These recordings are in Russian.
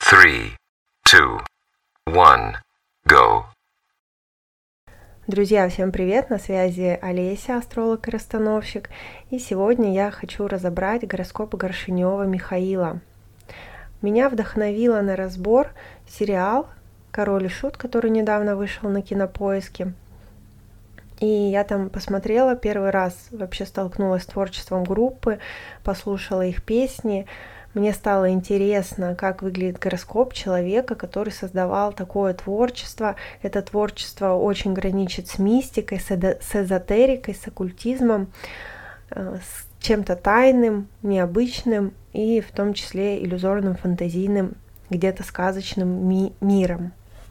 3, 2, 1, go. Друзья, всем привет! На связи Олеся, астролог и расстановщик. И сегодня я хочу разобрать гороскоп Горшенева Михаила. Меня вдохновило на разбор сериал «Король и Шут», который недавно вышел на Кинопоиске. И я там посмотрела первый раз, вообще столкнулась с творчеством группы, послушала их песни. Мне стало интересно, как выглядит гороскоп человека, который создавал такое творчество. Это творчество очень граничит с мистикой, с эзотерикой, с оккультизмом, с чем-то тайным, необычным и в том числе иллюзорным, фантазийным, где-то сказочным миром.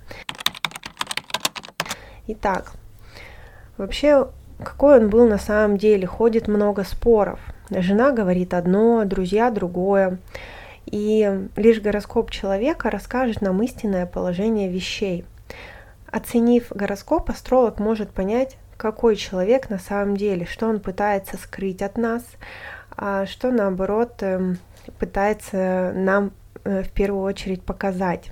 Итак, вообще, какой он был на самом деле? Ходит много споров. Жена говорит одно, друзья другое. И лишь гороскоп человека расскажет нам истинное положение вещей. Оценив гороскоп, астролог может понять, какой человек на самом деле, что он пытается скрыть от нас, а что наоборот пытается нам в первую очередь показать.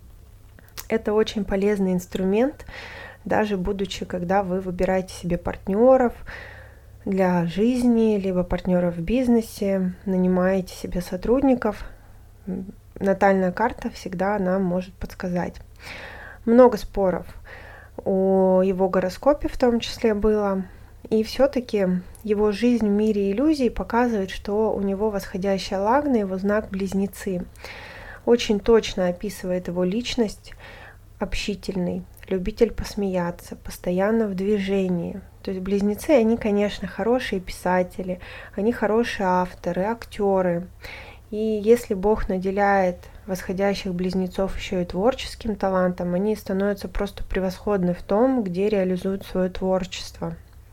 Это очень полезный инструмент, даже будучи, когда вы выбираете себе партнеров для жизни, либо партнеров в бизнесе, нанимаете себе сотрудников. Натальная карта всегда нам может подсказать. Много споров о его гороскопе в том числе было. И все-таки его жизнь в мире иллюзий показывает, что у него восходящая лагна, его знак Близнецы. Очень точно описывает его личность, общительный, любитель посмеяться, постоянно в движении. То есть Близнецы, они, конечно, хорошие писатели, они хорошие авторы, актеры. И если Бог наделяет восходящих Близнецов еще и творческим талантом, они становятся просто превосходны в том, где реализуют свое творчество.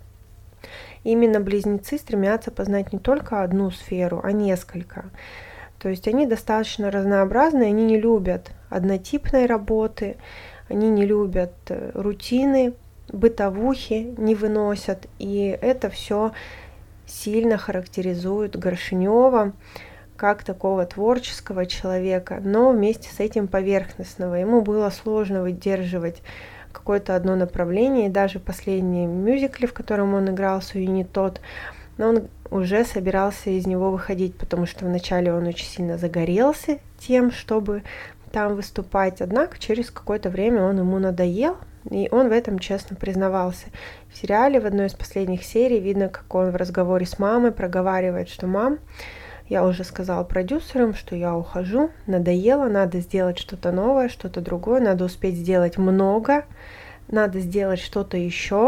Именно Близнецы стремятся познать не только одну сферу, а несколько. То есть они достаточно разнообразны, они не любят однотипной работы, они не любят рутины, бытовухи не выносят. И это все сильно характеризует Горшенева как такого творческого человека, но вместе с этим поверхностного. Ему было сложно выдерживать какое-то одно направление, и даже последний мюзикл, в котором он играл Суини Тодд, но он уже собирался из него выходить, потому что вначале он очень сильно загорелся тем, чтобы там выступать, однако через какое-то время он ему надоел, и он в этом честно признавался. В сериале в одной из последних серий видно, как он в разговоре с мамой проговаривает, что «Мам, я уже сказал продюсерам, что я ухожу, надоело, надо сделать что-то новое, что-то другое, надо успеть сделать много, надо сделать что-то еще».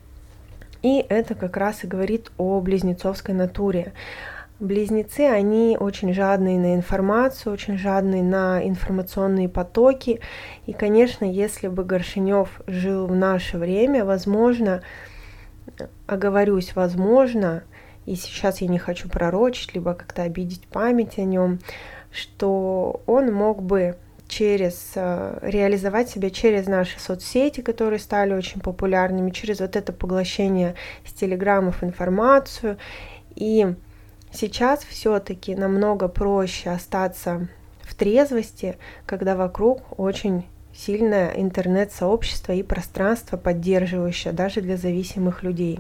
И это как раз и говорит о близнецовской натуре. Близнецы, они очень жадные на информацию, очень жадные на информационные потоки. И, конечно, если бы Горшенев жил в наше время, возможно, оговорюсь, возможно, и сейчас я не хочу пророчить, либо как-то обидеть память о нем, что он мог бы реализовать себя через наши соцсети, которые стали очень популярными, через вот это поглощение с телеграммов информацию. И сейчас все-таки намного проще остаться в трезвости, когда вокруг очень сильное интернет-сообщество и пространство, поддерживающее даже для зависимых людей.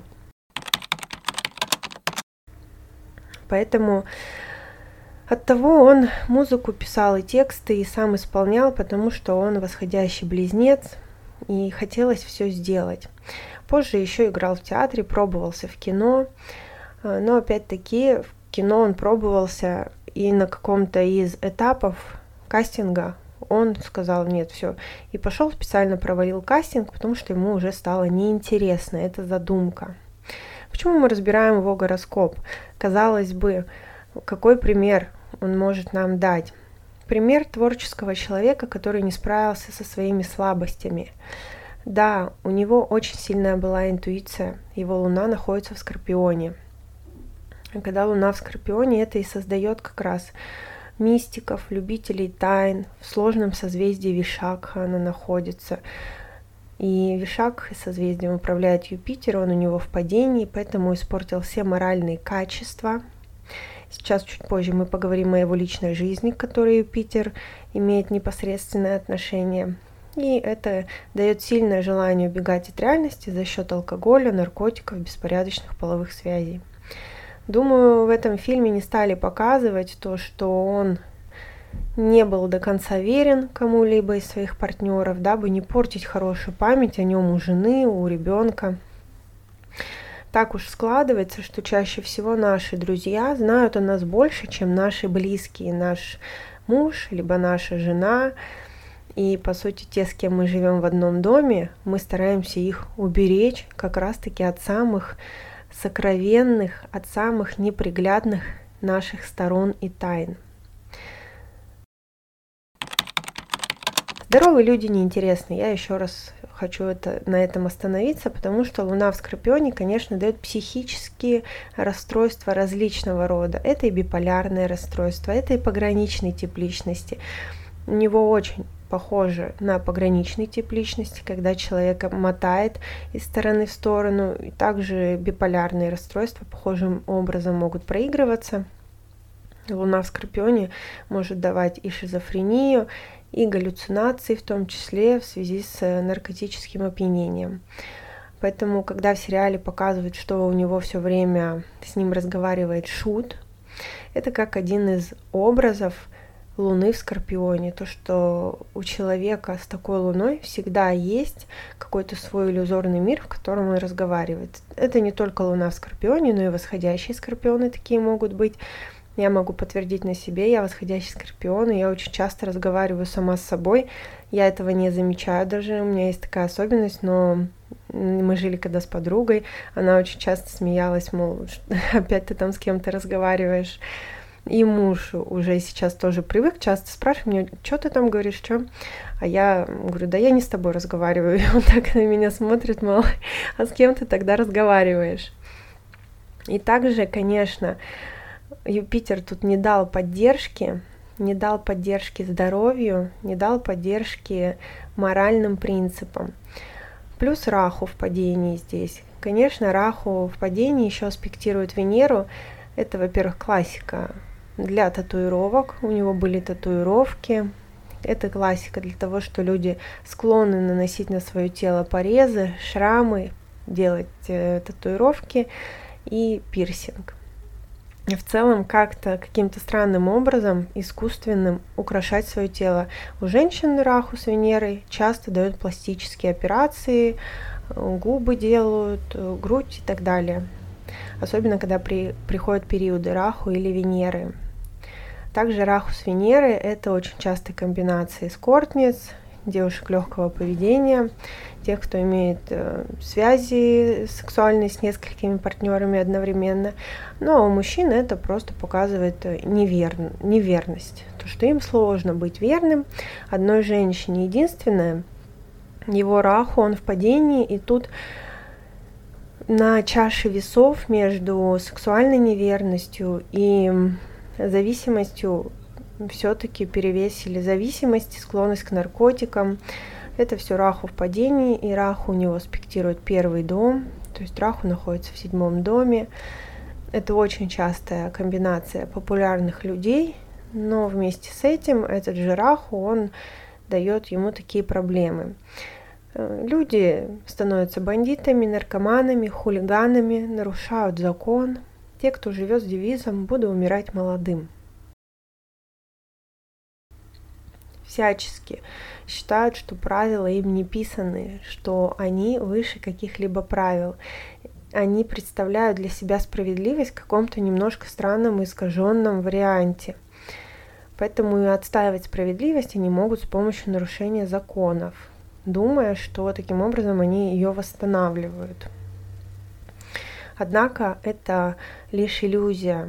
Поэтому оттого он музыку писал и тексты, и сам исполнял, потому что он восходящий близнец, и хотелось все сделать. Позже еще играл в театре, пробовался в кино, но опять-таки в кино он пробовался, и на каком-то из этапов кастинга он сказал нет, все, и пошел специально провалил кастинг, потому что ему уже стало неинтересно эта задумка. Почему мы разбираем его гороскоп? Казалось бы, какой пример он может нам дать? Пример творческого человека, который не справился со своими слабостями. Да, у него очень сильная была интуиция, его луна находится в Скорпионе. И когда луна в Скорпионе, это и создает как раз мистиков, любителей тайн. В сложном созвездии Вишакха она находится. И Вишакх созвездием управляет Юпитер, он у него в падении, поэтому испортил все моральные качества. Сейчас чуть позже мы поговорим о его личной жизни, к которой Юпитер имеет непосредственное отношение. И это дает сильное желание убегать от реальности за счет алкоголя, наркотиков, беспорядочных половых связей. Думаю, в этом фильме не стали показывать то, что он не был до конца верен кому-либо из своих партнеров, дабы не портить хорошую память о нем у жены, у ребенка. Так уж складывается, что чаще всего наши друзья знают о нас больше, чем наши близкие, наш муж, либо наша жена. И, по сути, те, с кем мы живем в одном доме, мы стараемся их уберечь как раз-таки от самых сокровенных, от самых неприглядных наших сторон и тайн. Здоровые люди неинтересны. Я еще раз хочу на этом остановиться, потому что Луна в Скорпионе, конечно, дает психические расстройства различного рода. Это и биполярное расстройство, это и пограничный тип личности. У него очень похоже на пограничный тип личности, когда человека мотает из стороны в сторону. И также биполярные расстройства похожим образом могут проигрываться. Луна в Скорпионе может давать и шизофрению, и галлюцинации, в том числе в связи с наркотическим опьянением. Поэтому, когда в сериале показывают, что у него все время с ним разговаривает шут, это как один из образов Луны в Скорпионе. То, что у человека с такой Луной всегда есть какой-то свой иллюзорный мир, в котором он разговаривает. Это не только Луна в Скорпионе, но и восходящие Скорпионы такие могут быть. Я могу подтвердить на себе, я восходящий Скорпион, и я очень часто разговариваю сама с собой. Я этого не замечаю даже, у меня есть такая особенность, но мы жили когда с подругой, она очень часто смеялась, мол, опять ты там с кем-то разговариваешь. И муж уже сейчас тоже привык, часто спрашивает меня, что ты там говоришь, что? А я говорю, да я не с тобой разговариваю. И он так на меня смотрит, мол, а с кем ты тогда разговариваешь? И также, конечно, Юпитер тут не дал поддержки здоровью, не дал поддержки моральным принципам. Плюс Раху в падении здесь. Конечно, Раху в падении еще аспектирует Венеру. Это, во-первых, классика для татуировок. У него были татуировки. Это классика для того, что люди склонны наносить на свое тело порезы, шрамы, делать татуировки и пирсинг. В целом как-то каким-то странным образом, искусственным, украшать свое тело. У женщин Раху с Венерой часто дают пластические операции, губы делают, грудь и так далее. Особенно, когда приходят периоды Раху или Венеры. Также Раху с Венерой – это очень частые комбинации эскортниц, девушек легкого поведения, тех, кто имеет связи сексуальные с несколькими партнерами одновременно. Ну а у мужчин это просто показывает неверность. То, что им сложно быть верным одной женщине. Единственное, его Раху, он в падении, и тут на чаше весов между сексуальной неверностью и зависимостью все-таки перевесили зависимость, склонность к наркотикам. Это все Раху в падении, и Раху у него аспектирует первый дом, то есть Раху находится в 7 доме. Это очень частая комбинация популярных людей, но вместе с этим этот же Раху, он дает ему такие проблемы. Люди становятся бандитами, наркоманами, хулиганами, нарушают закон. Те, кто живет с девизом «буду умирать молодым». Всячески считают, что правила им не писаны, что они выше каких-либо правил. Они представляют для себя справедливость в каком-то немножко странном и искаженном варианте. Поэтому и отстаивать справедливость они могут с помощью нарушения законов, думая, что таким образом они ее восстанавливают. Однако это лишь иллюзия.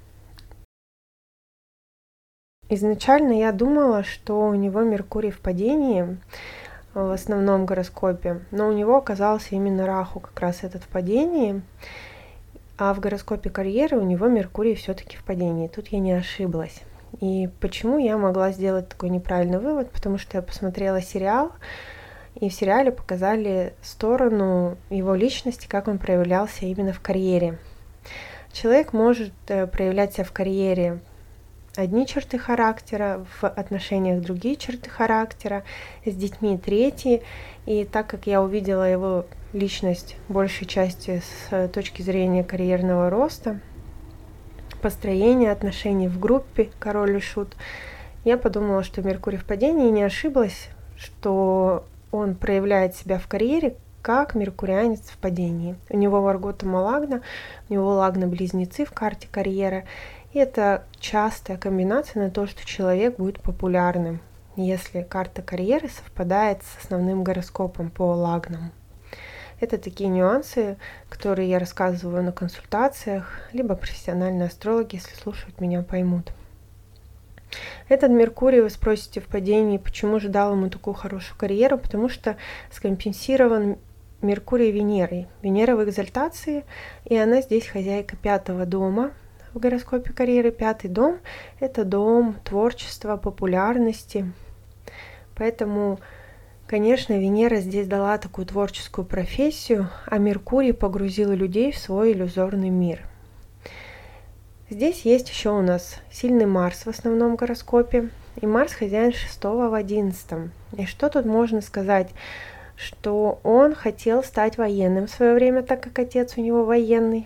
Изначально я думала, что у него Меркурий в падении в основном гороскопе, но у него оказался именно Раху как раз этот в падении, а в гороскопе карьеры у него Меркурий все-таки в падении. Тут я не ошиблась. И почему я могла сделать такой неправильный вывод? Потому что я посмотрела сериал, и в сериале показали сторону его личности, как он проявлялся именно в карьере. Человек может проявлять себя в карьере одни черты характера, в отношениях другие черты характера, с детьми третьи. И так как я увидела его личность большей части с точки зрения карьерного роста, построения отношений в группе «Король и Шут», я подумала, что Меркурий в падении, и не ошиблась, что он проявляет себя в карьере как меркурианец в падении. У него Варгота Лагна, у него Лагна-близнецы в карте карьеры, и это частая комбинация на то, что человек будет популярным, если карта карьеры совпадает с основным гороскопом по Лагнам. Это такие нюансы, которые я рассказываю на консультациях, либо профессиональные астрологи, если слушают меня, поймут. Этот Меркурий, вы спросите, в падении, почему же дал ему такую хорошую карьеру? Потому что скомпенсирован Меркурий Венерой. Венера в экзальтации, и она здесь хозяйка 5-го дома в гороскопе карьеры. 5-й дом – это дом творчества, популярности. Поэтому, конечно, Венера здесь дала такую творческую профессию, а Меркурий погрузил людей в свой иллюзорный мир. Здесь есть еще у нас сильный Марс в основном гороскопе, и Марс хозяин 6-го в 11-м. И что тут можно сказать? Что он хотел стать военным в свое время, так как отец у него военный.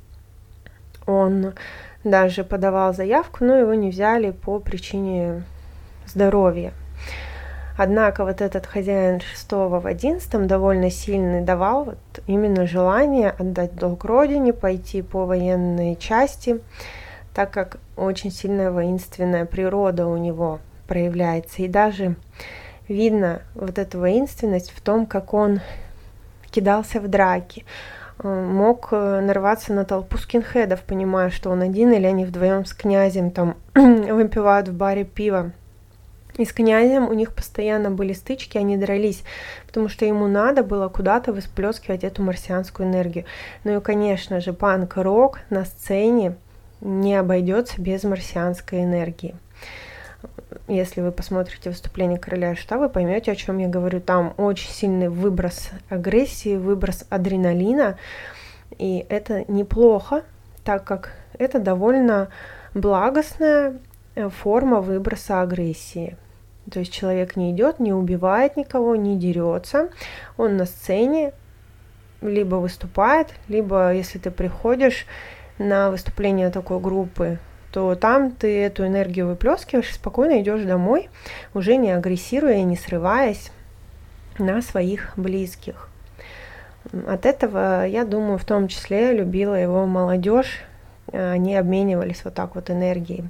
Он даже подавал заявку, но его не взяли по причине здоровья. Однако вот этот хозяин 6-го в 11-м довольно сильный давал вот именно желание отдать долг родине, пойти по военной части, так как очень сильная воинственная природа у него проявляется. И даже видно вот эту воинственность в том, как он кидался в драки, мог нарваться на толпу скинхедов, понимая, что он один или они вдвоем с князем там выпивают в баре пиво. И с князем у них постоянно были стычки, они дрались, потому что ему надо было куда-то выплескивать эту марсианскую энергию. Ну и, конечно же, панк-рок на сцене не обойдется без марсианской энергии. Если вы посмотрите выступление Короля и Шута, вы поймете, о чем я говорю. Там очень сильный выброс агрессии, выброс адреналина, и это неплохо, так как это довольно благостная форма выброса агрессии. То есть человек не идет, не убивает никого, не дерется. Он на сцене либо выступает, либо если ты приходишь на выступление такой группы, то там ты эту энергию выплескиваешь и спокойно идешь домой, уже не агрессируя и не срываясь на своих близких. От этого, я думаю, в том числе любила его молодежь. Они обменивались вот так вот энергией.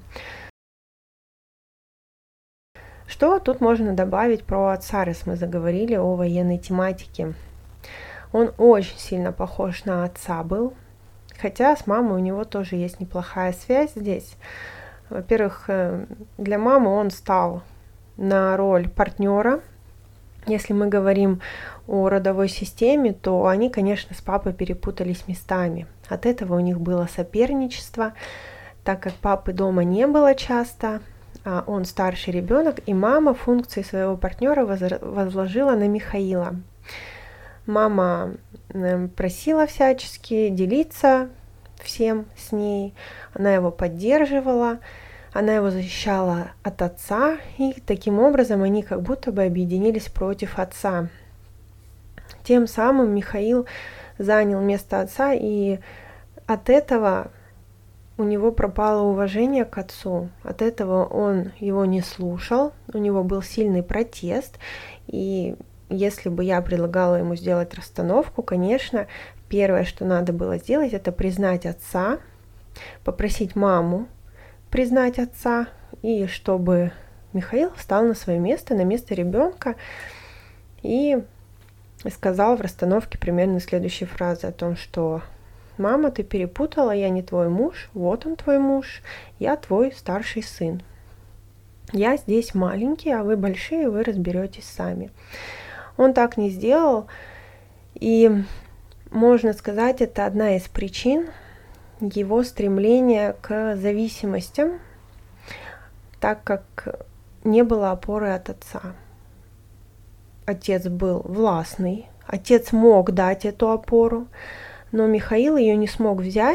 Что тут можно добавить про отца, раз мы заговорили о военной тематике? Он очень сильно похож на отца был, хотя с мамой у него тоже есть неплохая связь здесь. Во-первых, для мамы он стал на роль партнера. Если мы говорим о родовой системе, то они, конечно, с папой перепутались местами. От этого у них было соперничество, так как папы дома не было часто, а он старший ребенок, и мама функции своего партнера возложила на Михаила. Мама просила всячески делиться всем с ней, она его поддерживала, она его защищала от отца, и таким образом они как будто бы объединились против отца. Тем самым Михаил занял место отца, и от этого у него пропало уважение к отцу, от этого он его не слушал, у него был сильный протест, и если бы я предлагала ему сделать расстановку, конечно, первое, что надо было сделать, это признать отца, попросить маму признать отца, и чтобы Михаил встал на свое место, на место ребенка, и сказал в расстановке примерно следующие фразы о том, что «Мама, ты перепутала, я не твой муж, вот он твой муж, я твой старший сын. Я здесь маленький, а вы большие, вы разберетесь сами». Он так не сделал, и, можно сказать, это одна из причин его стремления к зависимостям, так как не было опоры от отца. Отец был властный, отец мог дать эту опору, но Михаил ее не смог взять,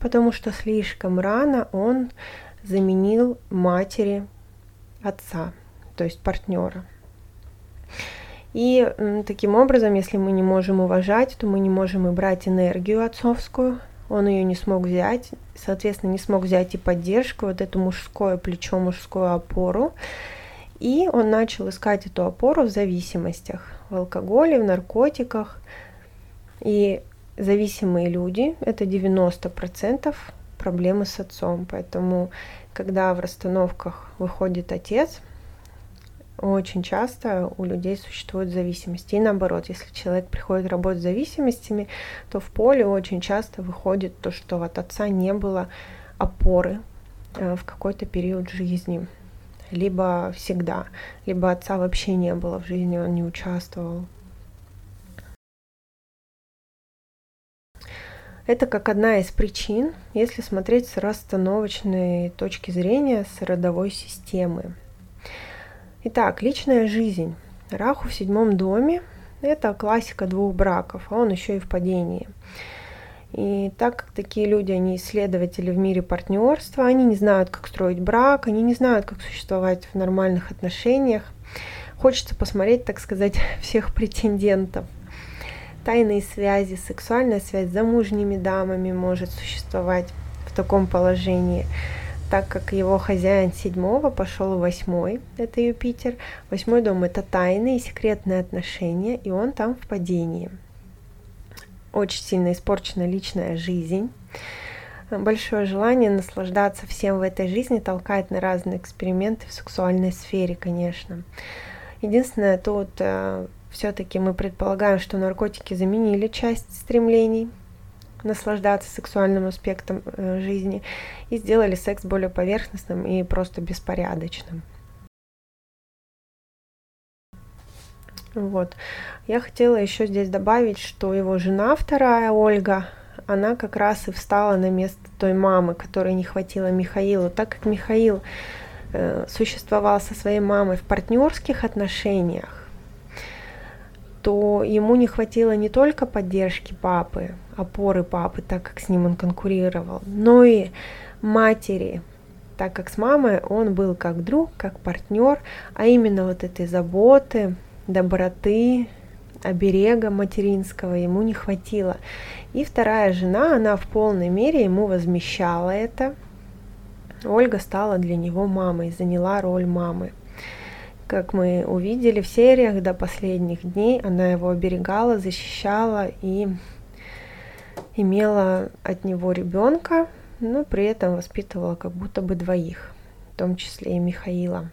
потому что слишком рано он заменил матери отца, то есть партнера. И таким образом, если мы не можем уважать, то мы не можем и брать энергию отцовскую. Он ее не смог взять, соответственно, не смог взять и поддержку, вот это мужское плечо, мужскую опору. И он начал искать эту опору в зависимостях, в алкоголе, в наркотиках. И зависимые люди – это 90% проблемы с отцом. Поэтому, когда в расстановках выходит отец, очень часто у людей существуют зависимости. И наоборот, если человек приходит работать с зависимостями, то в поле очень часто выходит то, что от отца не было опоры в какой-то период жизни. Либо всегда, либо отца вообще не было в жизни, он не участвовал. Это как одна из причин, если смотреть с расстановочной точки зрения, с родовой системы. Итак, личная жизнь. Раху в 7 доме – это классика 2 браков, а он еще и в падении. И так как такие люди, они исследователи в мире партнерства, они не знают, как строить брак, они не знают, как существовать в нормальных отношениях. Хочется посмотреть, так сказать, всех претендентов. Тайные связи, сексуальная связь с замужними дамами может существовать в таком положении, так как его хозяин 7-го пошел в 8-й, это Юпитер. 8-й дом – это тайные и секретные отношения, и он там в падении. Очень сильно испорчена личная жизнь. Большое желание наслаждаться всем в этой жизни толкает на разные эксперименты в сексуальной сфере, конечно. Единственное, тут все-таки мы предполагаем, что наркотики заменили часть стремлений наслаждаться сексуальным аспектом жизни и сделали секс более поверхностным и просто беспорядочным. Вот. Я хотела еще здесь добавить, что его жена вторая, Ольга, она как раз и встала на место той мамы, которой не хватило Михаилу. Так как Михаил существовал со своей мамой в партнерских отношениях, то ему не хватило не только поддержки папы, опоры папы, так как с ним он конкурировал, но и матери, так как с мамой он был как друг, как партнер, а именно вот этой заботы, доброты, оберега материнского ему не хватило. И вторая жена, она в полной мере ему возмещала это. Ольга стала для него мамой, заняла роль мамы. Как мы увидели в сериях до последних дней, она его оберегала, защищала и имела от него ребенка, но при этом воспитывала как будто бы 2, в том числе и Михаила.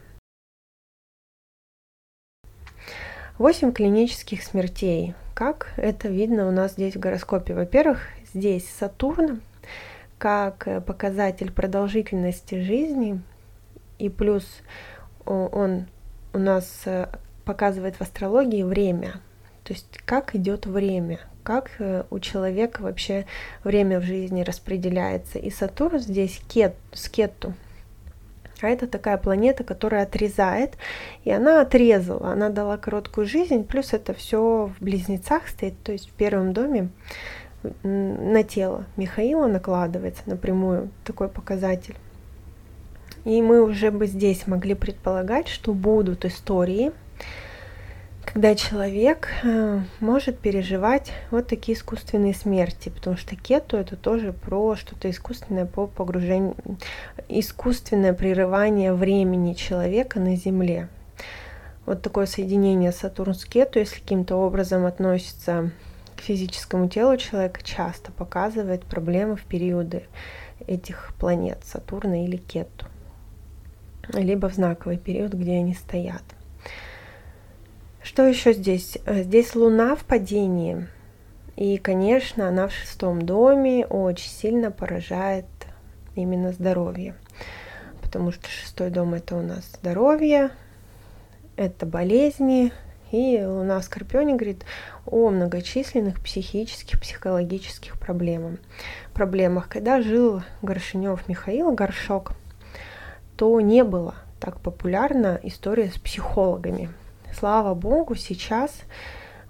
8 клинических смертей. Как это видно у нас здесь в гороскопе? Во-первых, здесь Сатурн как показатель продолжительности жизни, и плюс он у нас показывает в астрологии время, то есть как идет время, как у человека вообще время в жизни распределяется. И Сатурн здесь с Кету, а это такая планета, которая отрезает, и она отрезала, она дала короткую жизнь, плюс это все в близнецах стоит, то есть в 1 доме на тело Михаила накладывается напрямую такой показатель. И мы уже бы здесь могли предполагать, что будут истории, когда человек может переживать вот такие искусственные смерти, потому что Кету это тоже про что-то искусственное, по погружению, искусственное прерывание времени человека на Земле. Вот такое соединение Сатурн с Кету, если каким-то образом относится к физическому телу человека, часто показывает проблемы в периоды этих планет, Сатурна или Кету, либо в знаковый период, где они стоят. Что еще здесь? Здесь Луна в падении, и, конечно, она в 6 доме очень сильно поражает именно здоровье, потому что 6 дом это у нас здоровье, это болезни, и Луна в Скорпионе говорит о многочисленных психических, психологических проблемах. Когда жил Горшенев Михаил, Горшок, то не было так популярна история с психологами. Слава богу, сейчас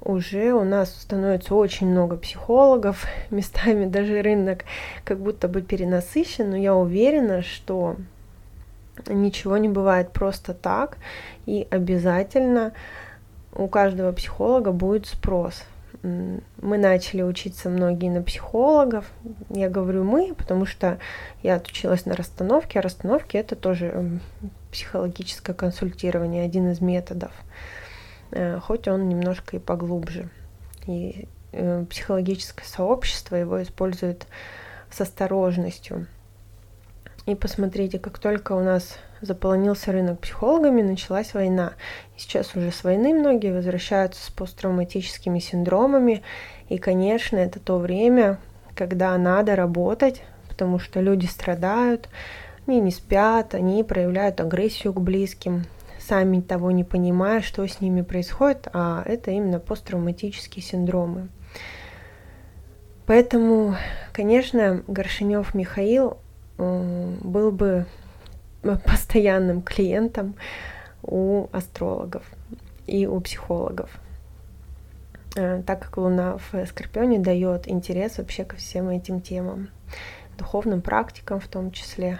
уже у нас становится очень много психологов, местами даже рынок как будто бы перенасыщен, но я уверена, что ничего не бывает просто так, и обязательно у каждого психолога будет спрос. Мы начали учиться многие на психологов. Я говорю мы, потому что я отучилась на расстановке, а расстановки это тоже психологическое консультирование, один из методов, хоть он немножко и поглубже. И психологическое сообщество его использует с осторожностью. И посмотрите, как только у нас заполонился рынок психологами, началась война. И сейчас уже с войны многие возвращаются с посттравматическими синдромами. И, конечно, это то время, когда надо работать, потому что люди страдают, они не спят, они проявляют агрессию к близким, сами того не понимая, что с ними происходит, а это именно посттравматические синдромы. Поэтому, конечно, Горшенев Михаил был бы постоянным клиентом у астрологов и у психологов, так как Луна в Скорпионе дает интерес вообще ко всем этим темам, духовным практикам в том числе.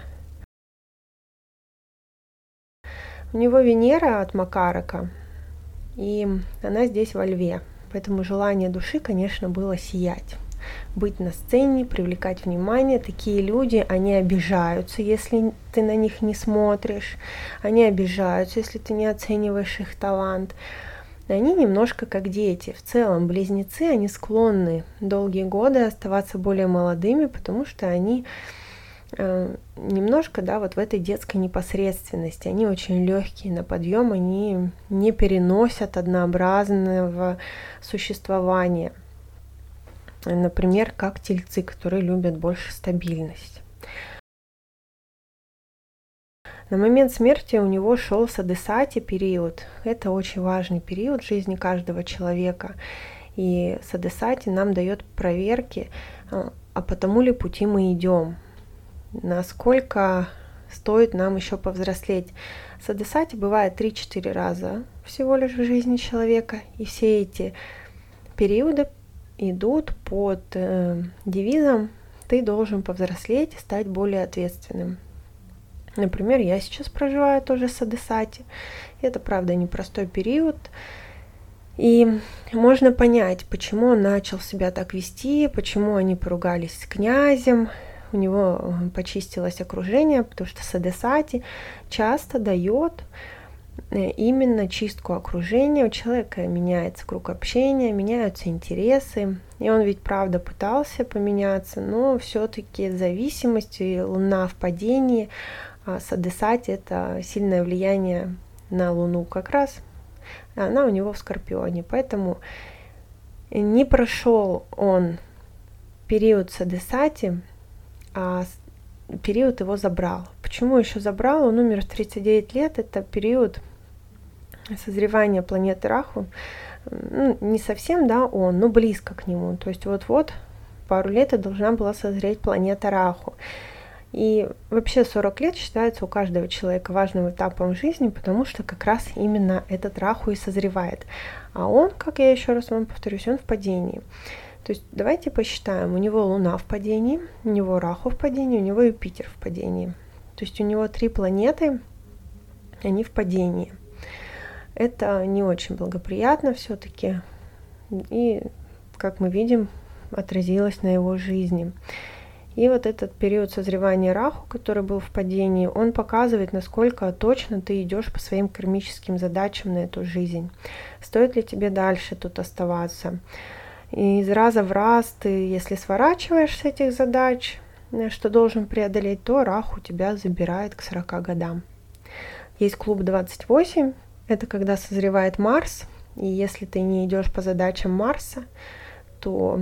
У него Венера от Макарака, и она здесь во Льве, поэтому желание души, конечно, было сиять, быть на сцене, привлекать внимание. Такие люди, они обижаются, если ты на них не смотришь, они обижаются, если ты не оцениваешь их талант. Они немножко как дети. В целом, близнецы, они склонны долгие годы оставаться более молодыми, потому что они немножко, да, вот в этой детской непосредственности. Они очень легкие на подъем, они не переносят однообразного существования. Например, как тельцы, которые любят больше стабильность. На момент смерти у него шел садесати период. Это очень важный период в жизни каждого человека. И садесати нам дает проверки, а по тому ли пути мы идем, насколько стоит нам еще повзрослеть. Садесати бывает 3-4 раза всего лишь в жизни человека, и все эти периоды идут под девизом «ты должен повзрослеть и стать более ответственным». Например, я сейчас проживаю тоже садесати. Это, правда, непростой период. И можно понять, почему он начал себя так вести, почему они поругались с князем. У него почистилось окружение, потому что садесати часто дает именно чистку окружения. У человека меняется круг общения, меняются интересы. И он ведь, правда, пытался поменяться, но все-таки зависимость и Луна в падении, а садесати — это сильное влияние на Луну как раз. Она у него в Скорпионе. Поэтому не прошел он период садесати, а период его забрал. Почему еще забрал? Он умер в 39 лет. Это период созревания планеты Раху. Ну, не совсем, да, он, но близко к нему. То есть вот-вот пару лет и должна была созреть планета Раху. И вообще 40 лет считается у каждого человека важным этапом жизни, потому что как раз именно этот Раху и созревает. А он, как я еще раз вам повторюсь, он в падении. То есть давайте посчитаем. У него Луна в падении, у него Раху в падении, у него Юпитер в падении. То есть у него 3 планеты, они в падении. Это не очень благоприятно все-таки. И, как мы видим, отразилось на его жизни. И вот этот период созревания Раху, который был в падении, он показывает, насколько точно ты идешь по своим кармическим задачам на эту жизнь. Стоит ли тебе дальше тут оставаться? И из раза в раз ты, если сворачиваешь с этих задач, что должен преодолеть, то Раху тебя забирает к 40 годам. Есть клуб 28, это когда созревает Марс, и если ты не идешь по задачам Марса, то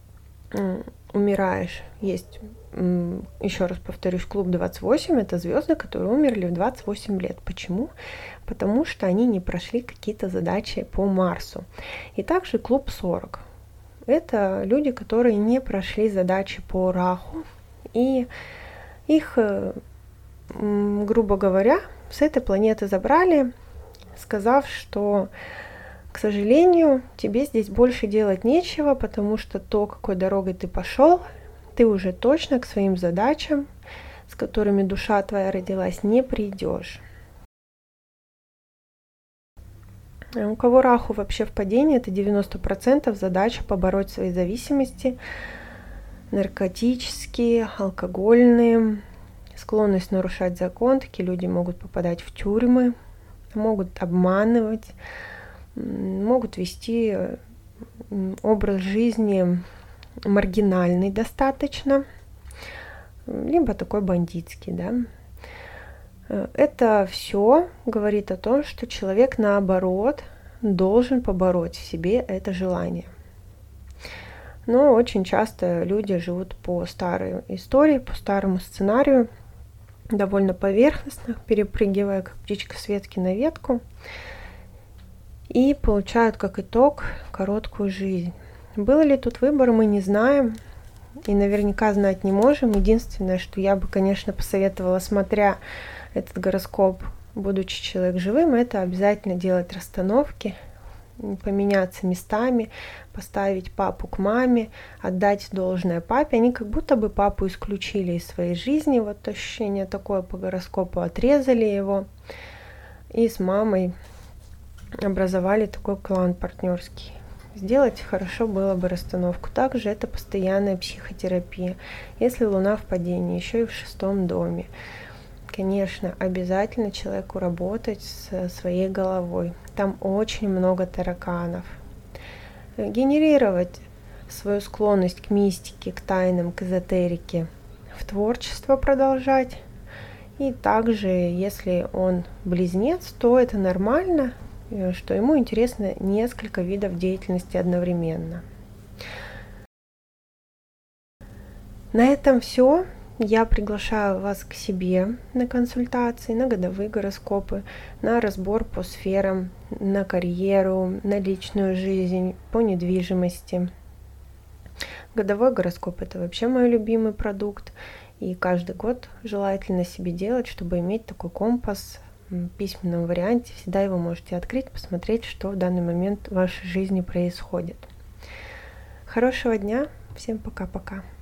умираешь. Есть, еще раз повторюсь, клуб 28, это звезды, которые умерли в 28 лет. Почему? Потому что они не прошли какие-то задачи по Марсу. И также клуб 40. Это люди, которые не прошли задачи по Раху, и их, грубо говоря, с этой планеты забрали, сказав, что, к К сожалению, тебе здесь больше делать нечего, потому что то, какой дорогой ты пошел, ты уже точно к своим задачам, с которыми душа твоя родилась, не придешь. У кого Раху вообще в падении, это 90% задача побороть свои зависимости, наркотические, алкогольные, склонность нарушать закон. Такие люди могут попадать в тюрьмы, могут обманывать, могут вести образ жизни маргинальный достаточно, либо такой бандитский, да. Это все говорит о том, что человек, наоборот, должен побороть в себе это желание. Но очень часто люди живут по старой истории, по старому сценарию, довольно поверхностно, перепрыгивая как птичка с ветки на ветку, и получают как итог короткую жизнь. Был ли тут выбор, мы не знаем, и наверняка знать не можем. Единственное, что я бы, конечно, посоветовала, смотря этот гороскоп, будучи человек живым, это обязательно делать расстановки, поменяться местами, поставить папу к маме, отдать должное папе. Они как будто бы папу исключили из своей жизни, вот ощущение такое по гороскопу, отрезали его, и с мамой образовали такой клан партнерский. Сделать хорошо было бы расстановку. Также это постоянная психотерапия. Если Луна в падении, еще и в 6-м доме, конечно, обязательно человеку работать со своей головой. Там очень много тараканов. Генерировать свою склонность к мистике, к тайнам, к эзотерике, в творчество продолжать. И также, если он близнец, то это нормально, что ему интересно несколько видов деятельности одновременно. На этом все. Я приглашаю вас к себе на консультации, на годовые гороскопы, на разбор по сферам, на карьеру, на личную жизнь, по недвижимости. Годовой гороскоп – это вообще мой любимый продукт, и каждый год желательно себе делать, чтобы иметь такой компас в письменном варианте. Всегда его можете открыть, посмотреть, что в данный момент в вашей жизни происходит. Хорошего дня, всем пока-пока.